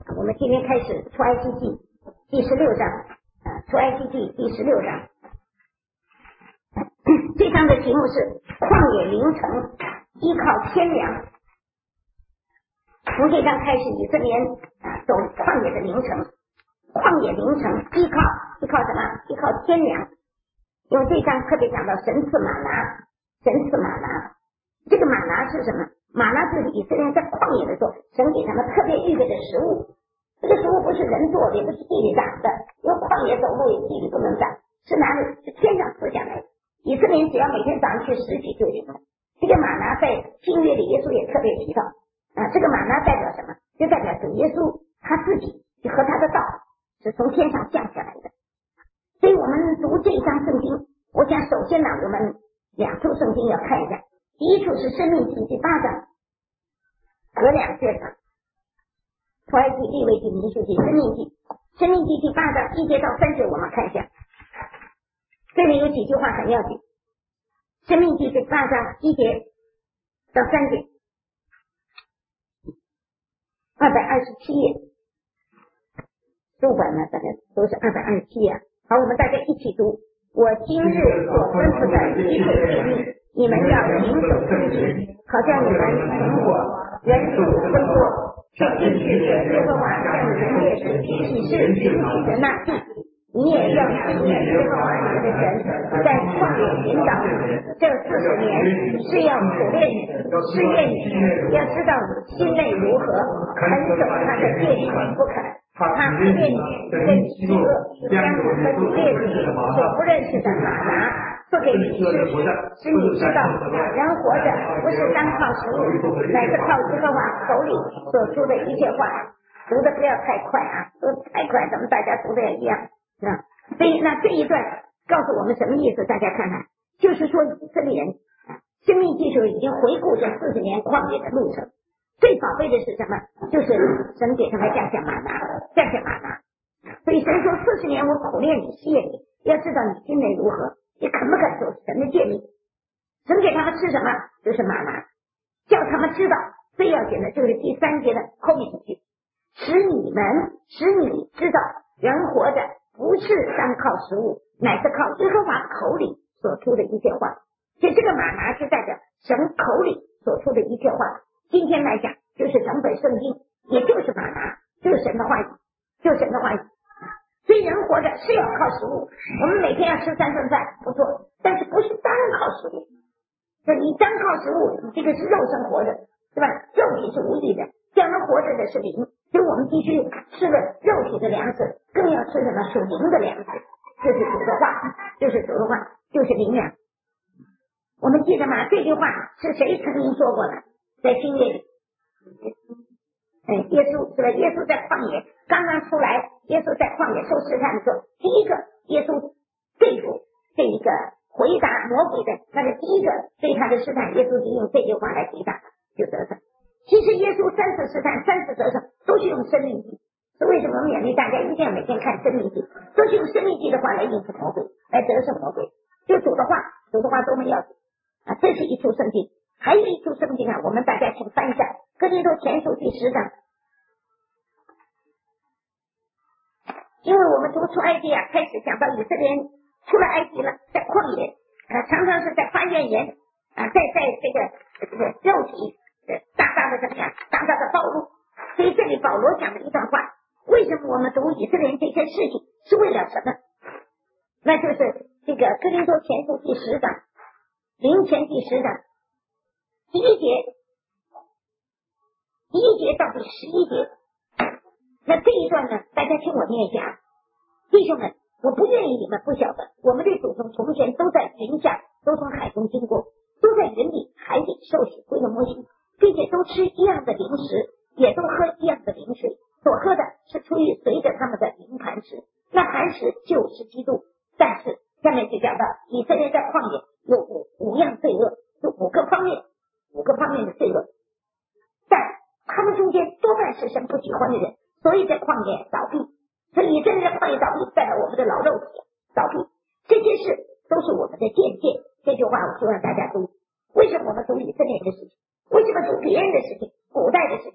我们今天开始出埃及记第16章，出埃及记第16章。这章的题目是旷野凌城，依靠天粮。从这章开始，以色列人走旷野的凌城，旷野凌城依靠什么？依靠天粮。因为这章特别讲到神赐玛拿，神赐玛拿。这个玛拿是什么？玛拿就是以色列人在旷野的时候，神给他们特别预备的食物。这个食物不是人做的，也不是地里长的，因为旷野走路也地里不能长，是哪里？是天上赐下来的。以色列人只要每天早上去拾取就行了。这个玛拿在新约里耶稣也特别提到这个玛拿代表什么？就代表主耶稣他自己和他的道是从天上降下来的。所以我们读这一章圣经，我想首先呢，我们两处圣经要看一下。第一处是申命记第8章，隔两节章，出埃及、利未记、民数记、申命记。申命记第8章1节到3节，我们看一下，这里有几句话很要紧。申命记第8章1节到3节，227页，书本呢大概都是227页。好，我们大家一起读。我今日所吩咐的一切诫命，你们要谨守遵行，好叫你们存活，人数增多，这必是耶和华向你们列祖起誓应许的那地。你也要纪念耶和华你们的神，在旷野引导你这40年，是要苦练你，试验你，要知道你心内如何，肯守他的诫命不肯。他苦练你，跟你饥饿，将你和你列祖所不认识的玛拿赐给你吃，使你知道人活着不是单靠食物，乃是靠耶和华口里所出的一切话。读的不要太快读太快咱们大家读的也一样所以那这一段告诉我们什么意思？大家看看，就是说以色列人生命技术已经回顾这40年旷野的路程，最宝贝的是什么？就是神给他们降下玛拿。所以神说40年我苦练你，试验你，要知道你心内如何，你肯不肯守神的诫命。神给他们吃什么？就是玛拿，叫他们知道最要紧的就是第3节的后面一句，使你知道人活着不是单靠食物，乃是靠耶和华口里所出的一切话。所以这个玛拿是代表神口里所出的一切话。今天来讲就是整本圣经，也就是玛拿，就是神的话语，所以人活着是要靠食物，我们每天要吃3顿饭不错，但是不是单靠食物。你单靠食物，你这个是肉身活着，对吧？肉体是无益的，将来活着的是灵，所以我们必须吃了肉体的粮食，更要吃什么属灵的粮食，就是主的话，就是灵粮。我们记得吗？这句话是谁曾经说过的？在新约里，耶稣是吧？耶稣在旷野刚刚出来，耶稣在旷野受试探的时候，第一个耶稣对付这一个回答魔鬼的那个第一个对他的试探，耶稣就用这句话来回答，就得胜。其实耶稣3次试探3次得胜，都是用生命记。所以为什么勉励大家一定要每天看生命记，都是用生命记的话来应付魔鬼，来得胜魔鬼。就主的话都没有这是一处圣经。还有一处圣经我们大家请翻一下哥林多前书第10章。因为我们读出埃及开始讲到以色列人出了埃及了，在旷野常常是在发怨言在这个肉体大大的怎么样，大大的暴露。所以这里保罗讲的一段话，为什么我们读以色列人这些事情是为了什么？那就是这个哥林多前书第10章，林前第10章第1节到第11节。那这一段呢，大家听我念一下。弟兄们，我不愿意你们不晓得，我们的祖宗从前都在云下，都从海中经过，都在云里海里受洗归了摩西，并且都吃一样的灵食，也都喝一样的灵水，所喝的是出于随着他们的灵磐石，那磐石就是基督。但是下面就讲到以色列在旷野有五样罪恶，有5个方面的罪恶，但他们中间多半是神不喜欢的人，所以在旷野倒闭。所以以色列在旷野倒闭，代表我们的老肉体倒闭。这些事都是我们的见解。这句话我希望大家读。为什么我们读以色列的事情？为什么读别人的事情？古代的事情？末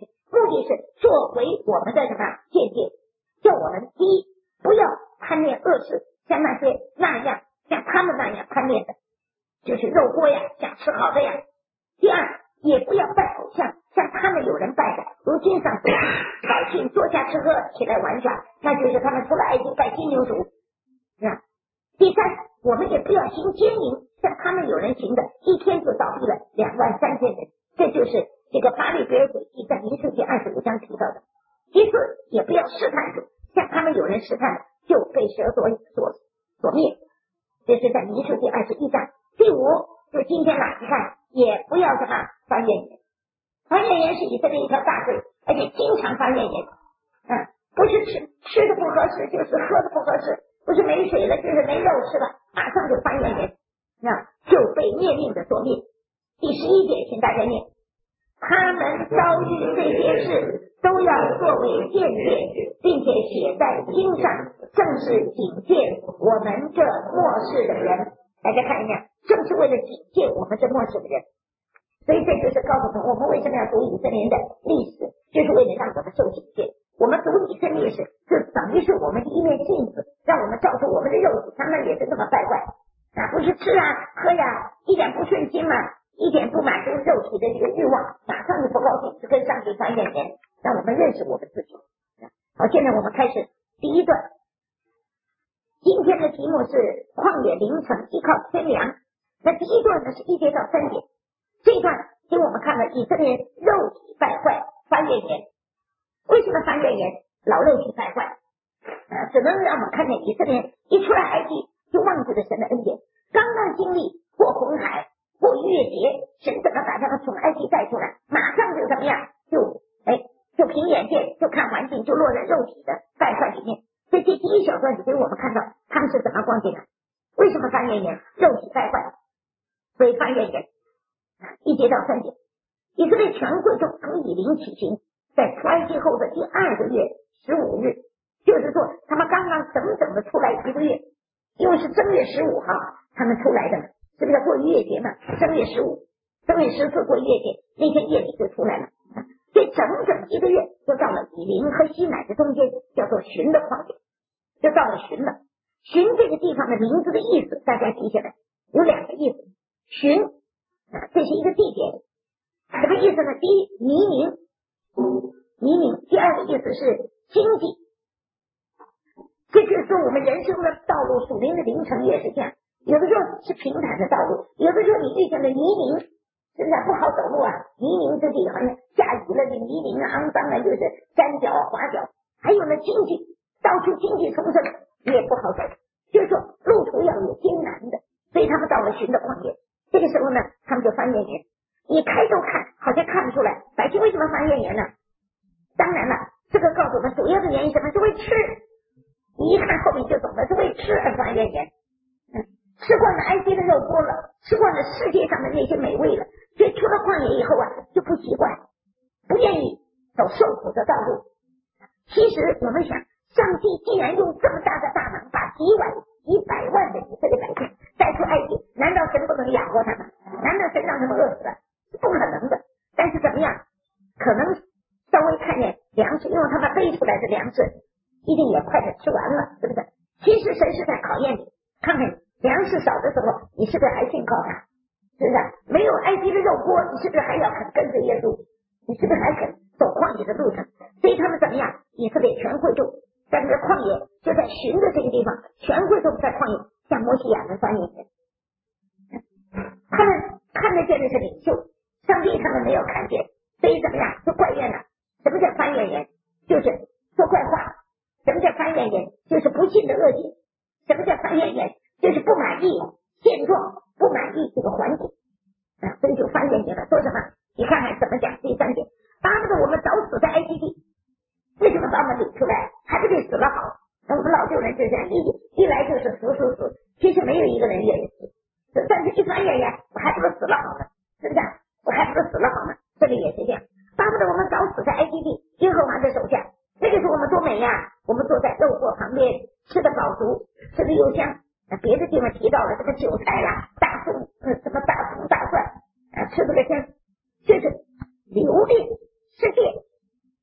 的是作为我们的什么见解，叫我们第一不要贪恋恶事，像那些那样像他们那样贪恋的，就是肉锅呀，想吃好的呀。第二，也不要拜偶像，像他们有人拜的，如经上说，百姓坐下吃喝，起来玩耍，那就是他们出了埃及拜金牛犊。第三，我们也不要行奸淫，像他们有人行的，一天就倒闭了23000人，这就是这个巴利比尔诡计在民数记25章提到的。第四，也不要试探主，像他们有人试探就被蛇所灭，这是在民数记21章。第五，就今天来看，也不要什么发怨言，发怨言是以色列一条大罪，而且经常发怨言，不是吃的不合适，就是喝的不合适，不是没水了，就是没肉吃了，马上就发怨言，就被灭命的所灭。第11节，请大家念，他们遭遇这些事，都要作为见解，并且写在经上，正是警戒我们这末世的人。大家看一下，正是为了警戒我们这末世的人。所以这就是告诉我们为什么要读以色列的历史，就是为了让我们受警戒。我们读以色列史，就等于是我们的一面镜子，让我们照出我们的肉体，他们也是这么败坏不是吃啊喝呀，一点不顺心嘛，一点不满足肉体的这个欲望，马上就不高兴，就跟上帝发怨言，让我们认识我们自己。好，现在我们开始第一段。今天的题目是旷野凌晨依靠天良。那第一段呢是1节到3节，这一段给我们看了以色列肉体败坏发怨言。为什么发怨言？老肉体败坏只能让我们看见以色列一出来埃及就忘记了神的恩典，刚刚经历过红海过逾越节，神怎么把他们从埃及带出来，马上就怎么样，就凭眼见，就看环境，就落在肉体的败坏里面。所以这第一小段就给我们看到他们是怎么光景的。为什么发怨言？肉体败坏，所以发怨言。1节到3节，以色列全会众从以琳起行，在出埃及后的第2个月15日，就是说他们刚刚整整的出来1个月，因为是正月15号他们出来的，是不是过逾越节嘛？正月15，正月14过逾越节，那天夜里就出来了。这整整1个月就到了以琳和西乃的中间，叫做寻的旷野，就到了寻了。寻这个地方的名字的意思大家记下来，有2个意思。寻这是一个地点，什么意思呢？第一，黎明，第二个意思是经济。这就是说我们人生的道路，属灵的凌晨也是这样，有的时候是平坦的道路，有的时候你遇见了泥泞，真的不好走路泥泞之地，好像下雨了，这泥泞肮脏就是沾脚滑脚。还有呢，经济，到处经济丰盛也不好走，就是说路途要有艰难的，所以他们到了寻的旷野。这个时候呢，他们就发怨言。你开头看好像看不出来，百姓为什么发怨言呢？当然了，这个告诉我们主要的原因什么？是为吃。你一看后面就懂了，是为吃而发怨言。吃惯了埃及的肉锅了，吃惯了世界上的那些美味了，所以出了旷野以后就不习惯，不愿意走受苦的道路。其实我们想，上帝既然用这么大的大能把几百万的以色列百姓带出埃及，难道神不能养活他们？难道神让他们饿死了？是不可能的。但是怎么样？可能稍微看见粮食，因为他们背出来的粮食一定也快点吃完了，对不对？其实神是在考验你，看看粮食少的时候，你是不是还信靠他？是不是？没有埃及的肉锅，你是不是还要肯跟着耶稣？你是不是还肯走旷野的路程？所以他们怎么样？以色列全会众在这个旷野，就在寻的这个地方，全会众在旷野向摩西亚人发怨言。他们看得见的是领袖，上帝他们没有看见，所以怎么样？就怪怨了。什么叫发怨言？就是说怪话。什么叫发怨言？就是不信的恶行。什么叫发怨言？就是不满意现状，不满意这个环境所以就发怨言了。说什么？你看看怎么讲。第3点，巴不得我们早死在埃及地，为什么把我们领出来？还不得死了好？那我们老旧人就这样，一来就是死，其实没有一个人愿意死，但是一发怨言，我还不如死了好呢，是不是？我还不如死了好呢。这里也是这样，巴不得我们早死在埃及地，耶和华的手下。这个时候我们多美呀！我们坐在肉锅旁边，吃得饱足，吃得又香。别的地方提到了这个韭菜啦、大葱，什么大葱大蒜吃这个香，就是流利世界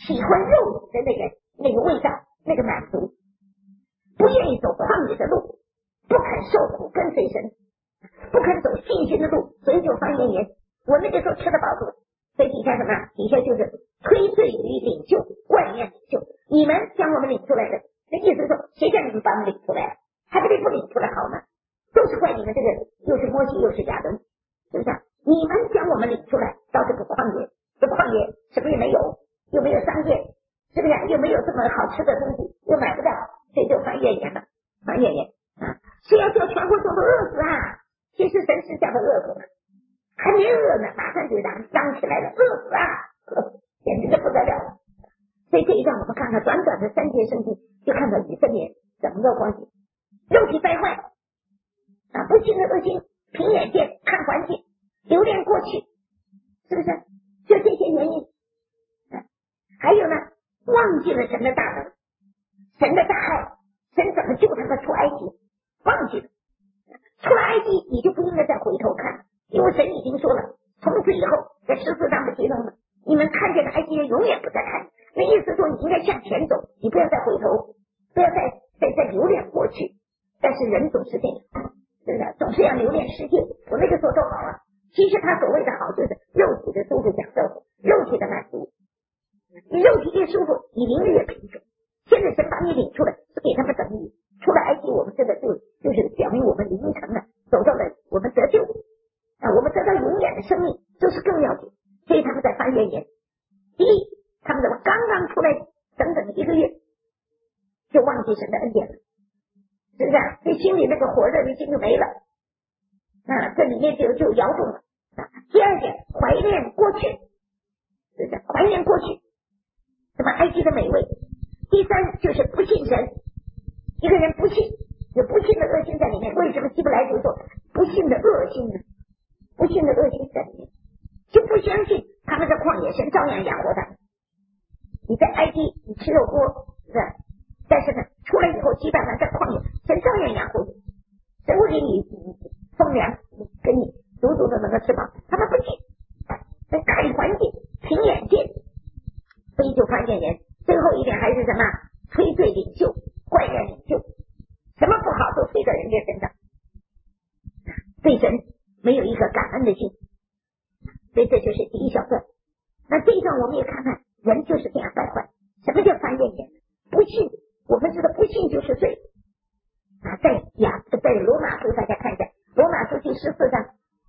喜欢肉体的那个味道，那个满足，不愿意走旷野的路，不肯受苦跟随神，不肯走信心的路，所以就发怨言。我那个时候吃得饱足，所以底下什么？底下就是推罪于领袖，怪念领袖。你们将我们领出来的，那意思是说，谁叫你们把我们领出来？还不得不领出来好吗？都是怪你们这个，又是摩西又是亚伦，是不是？你们将我们领出来到这个旷野，这旷野什么也没有，又没有商店，是不是？又没有这么好吃的东西，又买不到，所以就发怨言了，发怨言啊！是要叫全国众都饿死啊！其实神是叫他饿死了，还没饿呢，马上就让张起来了，饿死啊！简直就不得了了。所以这一段我们看看短短的3节圣经，就看到以色列怎么个关系，肉体败坏啊，不幸的恶心，凭眼见看环境，留恋过去，是不是？就这些原因。还有呢，忘记了神的大能，神的大爱，神怎么救他们出埃及，忘记了。出了埃及你就不应该再回头看，因为神已经说了，从此以后在14章的结论了，你们看见的埃及人永远不再看，那意思说你应该向前走，你不要再回头，不要再留恋过去。但是人总是这样，是不是？总是要留恋世界。我那个时候都好啊，其实他所谓的好就是肉体的舒服享受，肉体的满足。你肉体越舒服，你灵越贫穷。现在神把你领出来，是给他们等于出了埃及，我们这个就是表明我们灵成了，走到了我们得救啊，我们得到永远的生命，这是更要紧。所以他们在发怨言。第一，他们怎么刚刚出来整整1个月，就忘记神的恩典了，是不是？所以心里那个火热的心就没了啊，这里面就摇动了啊。第二点，怀念过去，是不是？怀念过去，什么埃及的美味。第三就是不信神，一个人不信，有不信的恶心在里面。为什么希伯来书说不信的恶心呢？不信的恶心在里面，就不相信他们在旷野神照样养活他。你在埃及你吃肉锅，是不是？但是呢，出来以后鸡蛋呢在旷野，神照样养活你，神会给你丰粮，给你足足的能够吃饱。他们不信，在看环境，凭眼见，所以就发怨言。最后一点还是什么？推罪领袖，怪怨领袖，什么不好都推到人家身上，对神没有一个感恩的心。所以这就是第一小段。那这一段我们也看看，人就是这样败坏。什么叫发怨言？不信，我们知道不信就是罪啊。在罗马书，大家看一下罗马书第14章，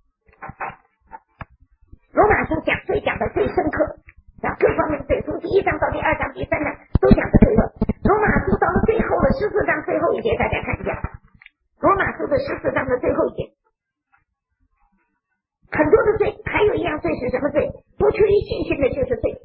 罗马书讲罪讲的最深刻，各方面的罪，从第1章到第2章、第3章都讲的罪恶。罗马书到了最后的14章最后一节，大家看一下罗马书的14章的最后一节，很多的罪，还有一样罪是什么罪？不出于信心的就是罪。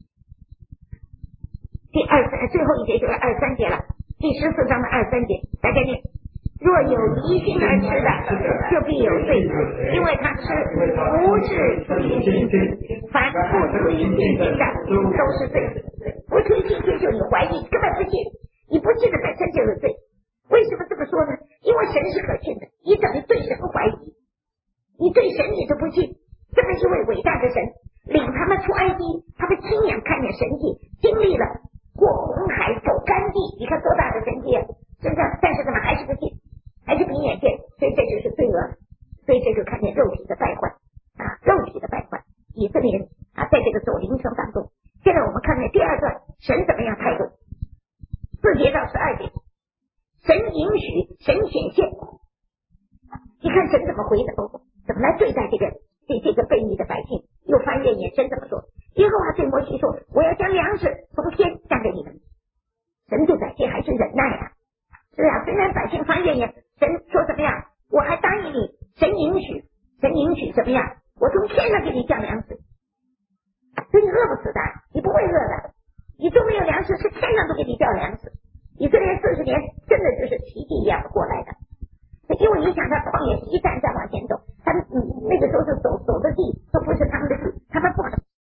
最后一节就是23节了，第14章的23节，大家念：若有疑心而吃的，就必有罪，因为他吃不是出于信心，凡不出于信心的都是罪。不出于信心就你怀疑，根本不信，你不信的本身就是罪。为什么这么说呢？因为神是可信的，你怎么对神怀疑？你对神你都不信，这么一位伟大的神领他们出埃及，他们亲眼看见神迹，经历了过红海走干地，你看多大的神迹啊，是不是？但是怎么还是不信，还是凭眼见，所以这就是罪恶。所以这就看见肉体的败坏啊，肉体的败坏。以色列人啊，在这个走灵程当中，现在我们看看第2段，神怎么样态度？4节到12节，神允许，神显现。你看神怎么回答，怎么来对待这个悖逆的百姓，又翻怨言。神怎么说？耶和华对摩西说：我要将粮食从天降给你们。神对百姓还是忍耐啊，是啊，虽然百姓翻怨言，神说怎么样？我还答应你，神允许怎么样？我从天上给你降粮食，所以你饿不死的，你不会饿的，你都没有粮食，是天上都给你降粮食。以色列40年真的就是奇迹一样过来的。因为你想他旷野一站站往前走，他们那个时候是走的地都不是他们的地，他们不可能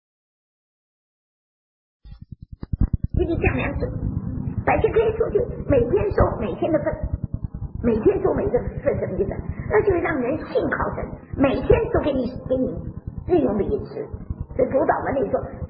给你降粮食，百姓可以出去每天收每天的份，每天收每个份什么意思？那就是让人信靠神，每天都给你日用的饮食。所以主导文里说，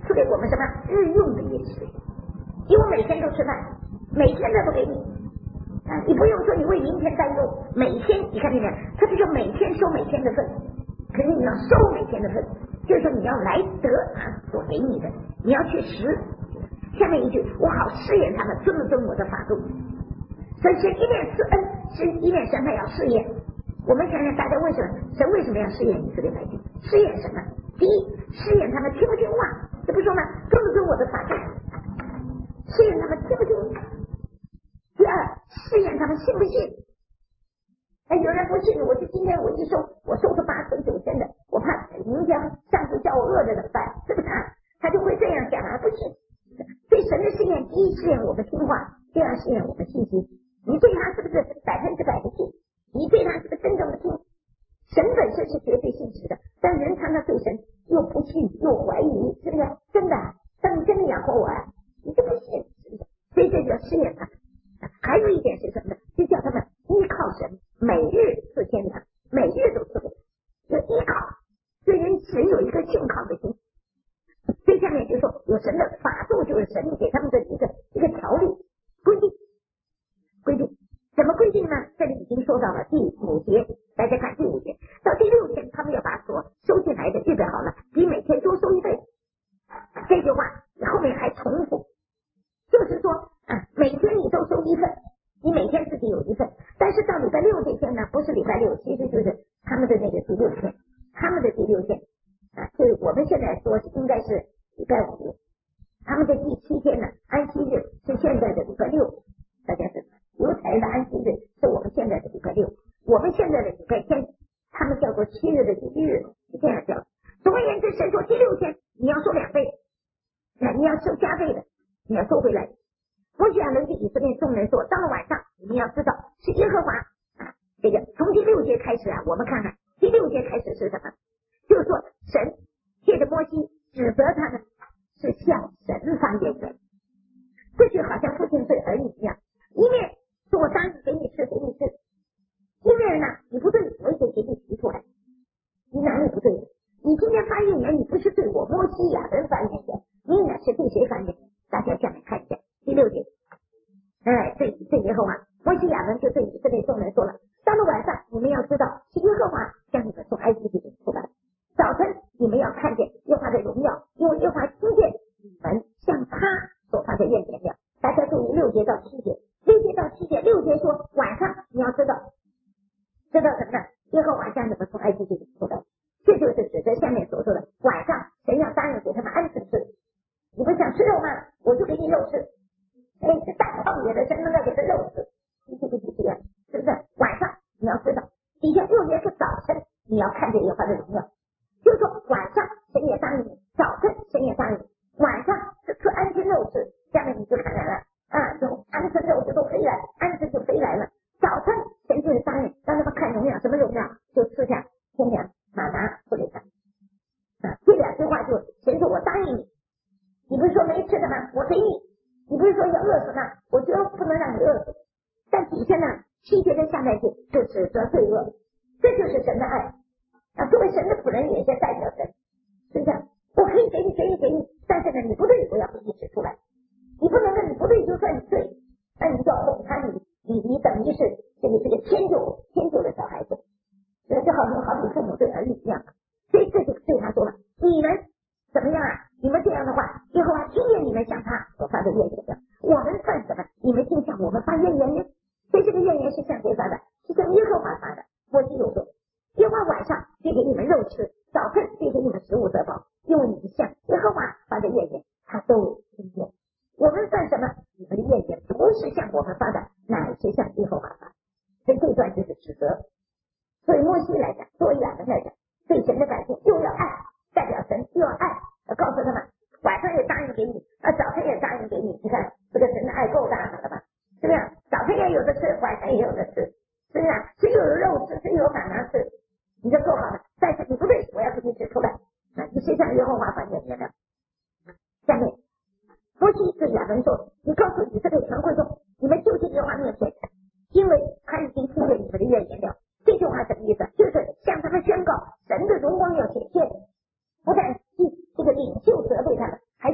赐给我们什么日用的饮食，因为每天都吃饭，每天他都给你啊，你不用说你为明天担忧，每天你看见没有？他这就每天收每天的份，可是你要收每天的份，就是说你要来得他所给你的，你要去实。下面一句，我好试验他们遵不遵我的法度。所以是一面赐恩，是一面神还要试验。我们想想大家为什么神为什么要试验以色列百姓？试验什么？第一，试验他们听不听话，这不说吗？遵不遵我的法度？试验他们听不听？第二，试验他们信不信？哎，有人不信，我就今天我一收，我收出8成9成的，我怕明天上帝叫我饿着怎么办？是不是？他就会这样想啊，不信。对神的试验，第一试验我们听话，第二试验我们信心。你对他是不是100%的信？你对他是不是真正的信？神本身是绝对信实的，但人常常对神又不信又怀疑，是不是？真的，当你真的养活我啊，你就不信，是不是？所以这就要试验他们。还有一点是什么呢？就叫他们依靠神，每日赐天粮，每日都赐给他，就依靠，对人神有一个信靠的心。最下面就说有神的法度，就是神给他们的一个条例规定。怎么规定呢？这里已经说到了第5节，大家看第5节到第6天，他们要把所收进来的预备好了，比每天多收1倍。这句话后面还重复，就是说每天你都收1份，你每天自己有1份，但是到礼拜6这天呢，不是礼拜6，其实就是他们的那个第6天，他们的第6天就是我们现在说应该是礼拜5，他们的第7天呢，安息日是现在的礼拜6，大家知道犹太人的安息日是我们现在的礼拜6，我们现在的礼拜天，他们叫做7日的第1日，是这样叫。总而言之，神说第6天你要收2倍，你要收加倍的，你要收回来。摩西亚伦对以色列众人说，到了晚上，你们要知道是耶和华这个从第6节开始我们看看第6节开始是什么？就是说神借着摩西指责他们是向神发言的，这就好像父亲对儿女一样，一面说我答应给你吃，一面呢你不对，我也得给你提出来，你哪里不对？你今天发言言，你不是对我摩西亚伦发言言，你乃是对谁发言？大家下面看一下第6节，对耶和华，摩西亚伦就对以色列众人说了，到了晚上你们要知道是耶和华将你们从埃及地出来，早晨你们要看见耶和华的荣耀，因为耶和华听见你们向他所发的怨言了。大家注意6节到7节，6节到7节，6节说晚上你要知道什么呢？耶和华将你们从埃及地出来，这就是指着下面所说的晚上神要答应给他们安吃吃。你不想吃肉吗？我就给你肉吃。这大旷野的神能够给他肉吃，是不是？晚上你要知道，底下6节是早晨你要看见耶和华的荣耀，就是说晚上神也答应你，早晨神也答应你，晚上是吃安生肉吃。下面你就看来了从安生肉就都飞来，安生就飞来了。早晨神就是答应让他们看荣耀，什么荣耀？就吃下天粮马拿不给他这2句话就神说我答应你，你不是说没吃的吗？我给你，你不是说要饿死吗？我绝不能让你饿死。但底下呢7节的下面就指责罪恶，这就是神的爱作为神的仆人也是代表神，是不是？我可以给你，但是呢你不对，我要给你指出来，你不能让你不对就算你对，那你就要哄他，你等于是这个迁就的小孩子，就好比父母对儿女一样。所以这就对他说了，你们怎么样你们这样的话，耶和华听见你们向他所发的怨言的，我们算什么？你们竟向我们发怨言呢？所以这个怨言是向谁发的？是向耶和华发的。摩西又说，耶和华晚上就给你们肉吃，早晨就给你们食物得饱，因为你们向耶和华发的怨言他都听见。我们算什么？你们的怨言不是向我们发的，乃是向耶和华发的。所以这段就是指责。对摩西来讲，作为亚伦来讲，对神的百姓又要爱，代表神又要爱，告诉他们晚上也答应给你早晨也答应给你。你看这个神的爱够大了吧？是不是？早晨也有的吃，晚上也有的吃，是不是？谁有肉吃，谁有马拿吃，你就够好了。但是你不对，我要给你指出来，你是向耶和华发怨言的。下面摩西对亚伦说，你告诉以色列全会众，你们就近耶和华面前，因为他已经听见你们的怨言了。这句话什么意思？就是向他们宣告神的荣光要显现，不但这个领袖责备他们，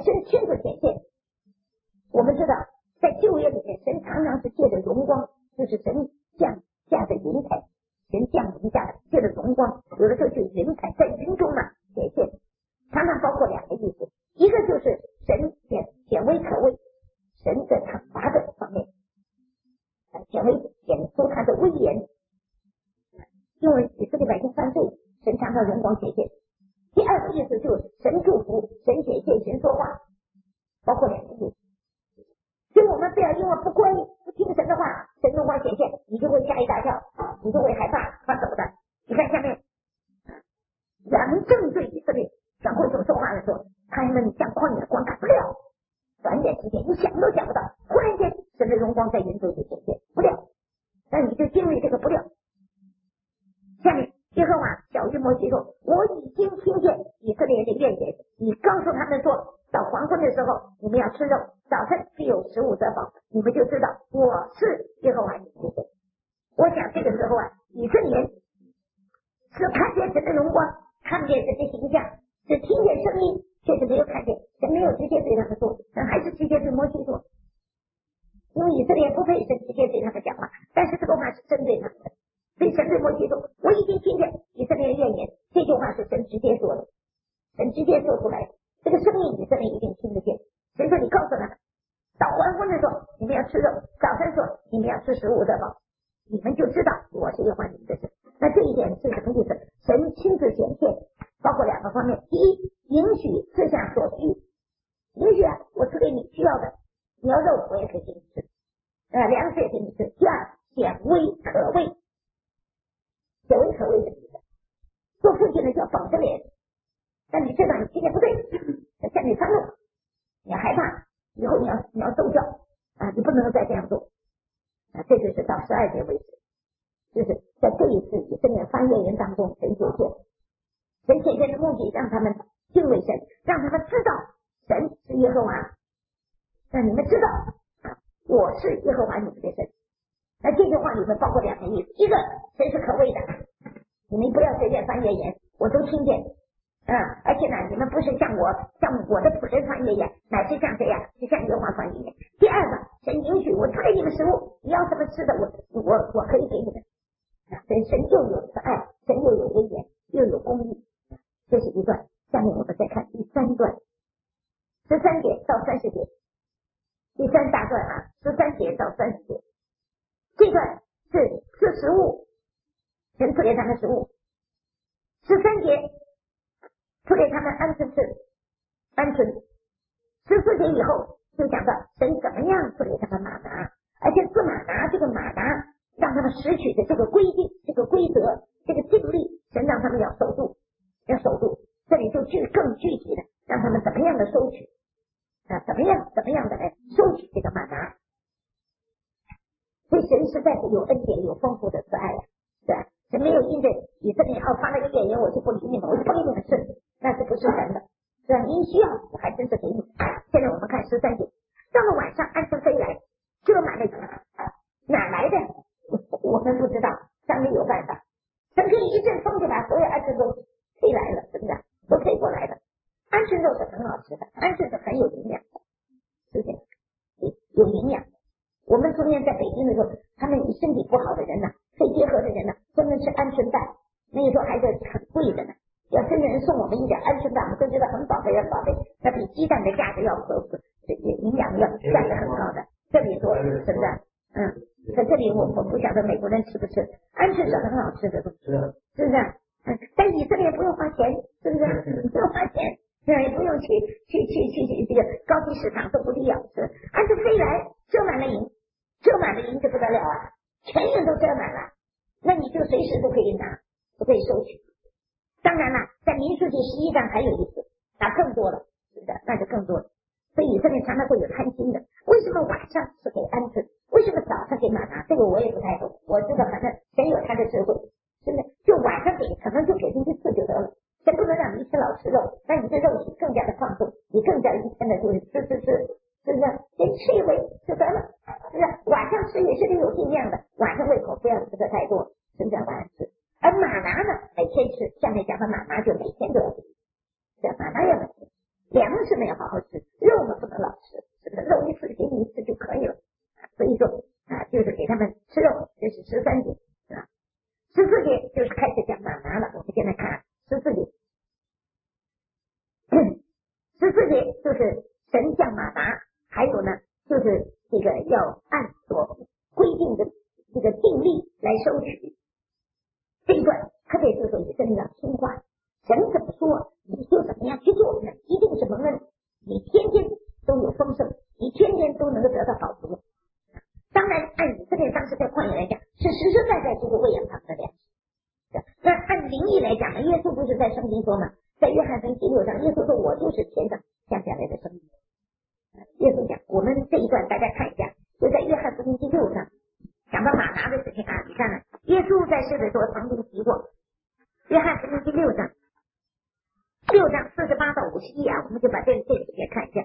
显现。我们知道在旧约里面，神常常是借着荣光，就是神驾着云彩，神降临下来，借着荣光，有的时候就云彩在云中呢显现，常常包括两个意思，一个就是神显微可畏，神的惩罚的方面，显出他的威严，因为以色列百姓犯罪，神常常荣光显现。第二个意思就是神祝福，神显现，神说话，包括两个意思。所以我们不要因为不乖不听神的话，神荣光显现，你就会吓一大跳，你就会害怕发抖的。你看下面，人正对以色列向会众说话的时候，他们像旷野观看不了，转眼之间你想都想不到，忽然间神的荣光在云中就显现不了，那你就经历这个不了。下面耶和华小谕摩西说，我已经听见以色列的怨言，你告诉他们说，到黄昏的时候你们要吃肉，早晨必有食物得饱，你们就知道我是耶和华你们的神。我想这个时候以色列是看见神的荣光，看见神的形象，只听见声音，却是没有看见，神没有直接对他们说，神还是直接对摩西说，因为以色列不配神直接对他们讲话，但是这个话是针对他们的。所以神对摩西说，我已经听见以色列的怨言，这句话是神直接说的，神直接说出来的，这个声音以色列一定听得见。神说你告诉他们，到黄昏的时候你们要吃肉，早晨说你们要吃食物得饱，你们就知道我是耶和华你们的神。那这一点是什么意思？神亲自显现，包括两个方面，第一，允许赐下所需，允许我赐给你需要的，你要肉我也可以给你吃，粮食也给你吃。第二，显微可畏，显微可畏的意思，做父亲的叫绷着脸，但你知道你今天不对，向你发怒，你害怕，以后你要受教你不能再这样做这就是到12节为止，就是在这一次以色列翻越人当中，神显现的目的让他们敬畏神，让他们知道神是耶和华，让你们知道我是耶和华你们的神。那这句话里面包括两个意思，一个神是可畏的，你们不要随便翻越言，我都听见而且呢，你们不是像我的仆人传言，乃是像谁是向耶和华传言。第二个，神允许我赐给你们食物，你要什么吃的，我可以给你们。神又有慈爱，神又有威严，又有公义，这是一段。下面我们再看第三段，13节到30节，第三大段13节到30节，这段是吃食物，神赐给他们食物。13节赐给他们鹌鹑吃，鹌鹑。14节以后就讲到神怎么样赐给他们玛拿，而且赐玛拿，这个玛拿让他们拾取的这个规定，这个规则，这个禁律，神让他们要守住，这里就更具体的让他们怎么样的收取怎么样的来收取这个玛拿。所以神实在是有恩典，有丰富的慈爱是吧？神没有因着以色列发了个怨言，我就不理你们，我就不给你们吃，那是不是神的？是吧？您需要我还真是给你。现在我们看13节，到了晚上鹌鹑飞来，遮满了哪来的？我们不知道，上帝有办法，神可以一阵风就把所有鹌鹑都飞来了，是不是？都飞过来的。鹌鹑肉是很好吃的，鹌鹑是很有营养的，是不是？有营养。我们昨天在北京的时候，他们身体不好的人肺结核的人专门吃鹌鹑蛋，那个时候还是很贵的呢。要真的人送我们一点鹌鹑蛋，我们都觉得很宝贝，那比鸡蛋的价值要营养要价值很高的。这里说是不是？在这里我不晓得美国人吃不吃，鹌鹑是很好吃的东西，是不是？但以色列不用花钱，是不是？不用花钱，也不用去这个高级市场都不必要吃，鹌鹑飞来遮满了营，遮满了营就不得了全营都遮满了，那你就随时都可以拿，都可以收取。当然了，在民数记11章还有一次，那更多了，是不是？那就更多了。所以以色列常常会有贪心的，为什么晚上是给鹌鹑，为什么早上给玛拿？这个我也不太懂，我知道反正神有他的智慧，真的就晚上给，可能就给进去吃就得了。神不能让你一天老吃肉，让你的肉体更加的放纵，你更加一天的就是吃，是不是？先吃一回就得了，是不是？晚上吃也是得有定量的，晚上胃口不要吃的太多，是不是？晚上吃。而玛拿呢，每天吃，下面讲的玛拿就每天都要吃，这玛拿要吃，粮食呢要好好吃，肉呢不能就是神降马拿，还有呢就是这个要按所规定的这个定例来收取。这一段特别就是说以色列要听话，神怎么说你就怎么样去做，那一定是蒙恩，你天天都有丰盛，你天天都能够得到好处。当然按以色列当时在旷野来讲是实实在在就是喂养他们的粮食。那按灵意来讲呢，耶稣不是在圣经说吗？在约翰福音第6章，耶稣说我就是天上降下来的生命。耶稣讲，我们这一段大家看一下，就在约翰福音第6章讲到马拿的事情啊。你看呢，耶稣在世的时候曾经提过，约翰福音第6章6章48到51啊，我们就把这几节看一下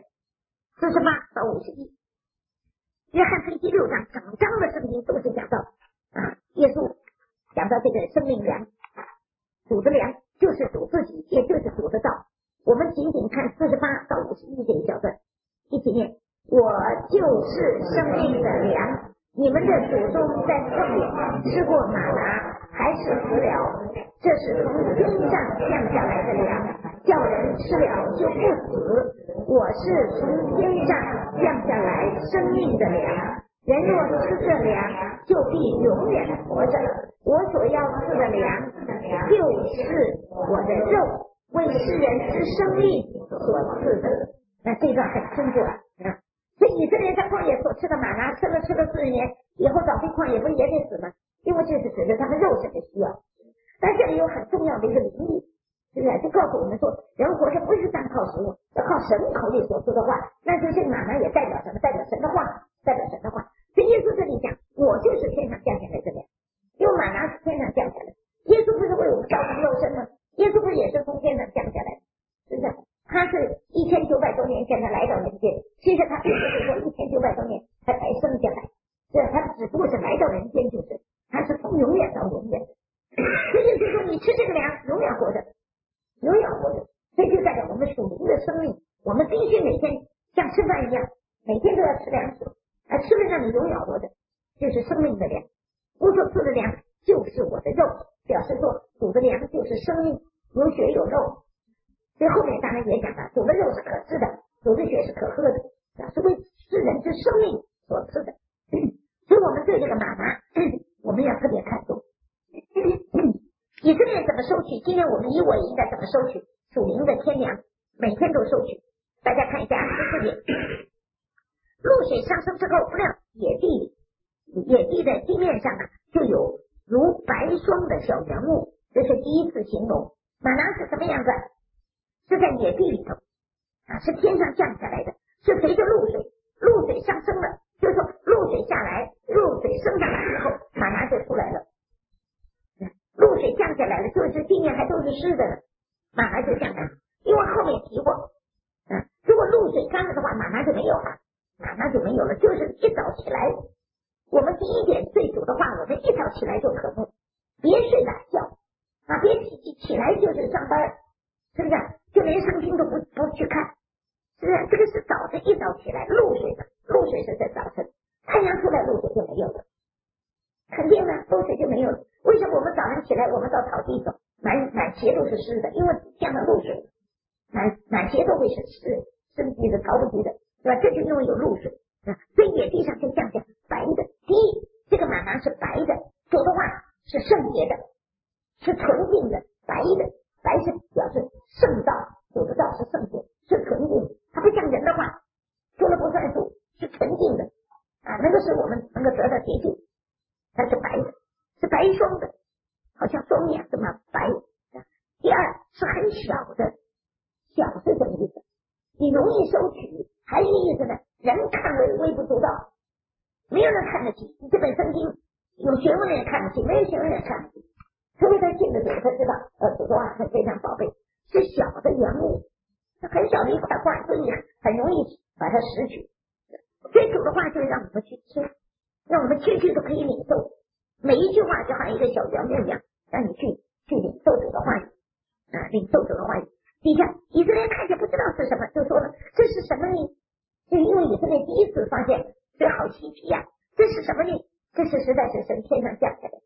，48到51。约翰福音第6章整章的圣经都是讲到耶稣讲到这个生命粮，主的粮就是主自己，也就是主的道。我们仅仅看48到51这一小段，一起念：我就是生命的粮，你们的祖宗在旷野吃过马拿，还是死了。这是从天上降下来的粮，叫人吃了就不死。我是从天上降下来生命的粮，人若吃这粮，就必永远活着。我所要吃的粮，就是我的肉，为世人之生命所赐的。那这段很清楚了。所以以色列在旷野所吃的马拿，吃了40年以后，倒闭旷野不也得死吗？因为这是指的他们肉身的需要。但这里有很重要的一个灵意，是不是？就告诉我们说，人活着不是单靠食物，要靠神口里所说的话。那就这个马拿也代表什么？代表神的话，代表神的话。所以耶稣这里讲，我就是天上降下来的粮，因为马拿是天上降下来。耶稣不是为我们造成肉身吗？耶稣不也是从天上降下来的？是不是？他是1900多年前才来到人间，其实他并不是说1900多年才白生下来，他只不过是来到人间，就是他是从永远到永远。所以就是说，你吃这个粮，永远活着，永远活着。所以就代表我们属灵的生命，我们必须每天像吃饭一样，每天都要吃粮食，吃了让你永远活着，就是生命的粮。我所吃的粮就是我的肉，表示说主的粮就是生命，有血有肉。所以后面当然也讲了，主的肉是可吃的，主的血是可喝的，是为世人之生命所赐的。所以我们对这个马拿，我们要特别看重。以色列怎么收取？今天我们我也应该怎么收取属灵的天粮？每天都收取。大家看一下24节，露水上升之后，不料野地的地面上就有如白霜的小圆物，这是第一次形容。马拿是什么样子？是在野地里头是天上降下来的，是随着露水上升了，就是说露水下来，露水升上来以后，马拿就出来了。露水降下来了，就是地面还都是湿的呢，马拿就降下来。因为后面提过，如果露水干了的话，马拿就没有了，就是一早起来，我们第一点对主的话，我们一早起来就渴慕，别睡懒觉别起来就是上班，是不是？就连圣经都不去看，是不是？这个是早晨一早起来，露水是在早晨，太阳出来露水就没有了，肯定露水就没有了。为什么我们早上起来，我们到草地走，满鞋都是湿的？因为降了露水，满鞋都会是湿，生机的逃不及的，对吧？这就因为有露水，所以野地上就降下白的。第一，这个马拿是白的，主的话是圣洁的，是纯净的，白的，白是表示圣道，主的道是圣洁，是纯净的。它不像人的话，说了不算数，是纯净的能够使我们能够得到洁净。它是白的，是白霜的，好像霜一样这么白。第二是很小的，小是什么意思？你容易收取，还有一个意思呢，人看为微不足道，没有人看得起。你这本圣经有学问的人看得起，没有学问的人看得起。除非他信的主，他知道主的话是非常宝贝，是小的原物，很小的一块块，所以很容易把它拾取。所以主的话就让我们去吃，让我们句句都可以领受，每一句话就好像一个小圆物一样，让你去领受主的话语领受主的话语。你看以色列看见不知道是什么，就说了这是什么呢？就是因为以色列第一次发现，这好稀奇呀，这是什么呢？这是实在是神天上降下来的。